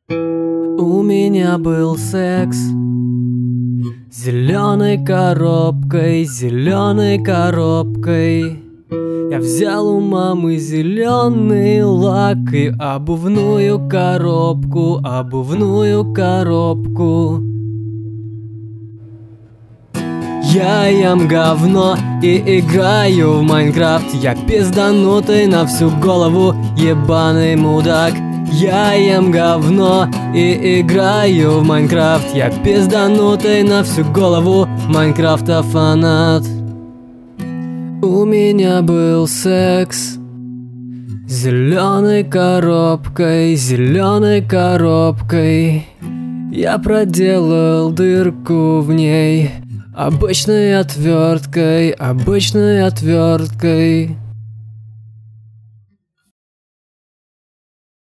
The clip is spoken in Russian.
У меня был секс зеленой коробкой, зеленой коробкой. Я взял у мамы зеленый лак и обувную коробку, обувную коробку. Я ем говно и играю в Майнкрафт. Я пизданутый на всю голову, ебаный мудак. Я ем говно и играю в Майнкрафт. Я пизданутый на всю голову, Майнкрафта фанат. У меня был секс зеленой коробкой, зеленой коробкой. Я проделал дырку в ней обычной отверткой, обычной отверткой.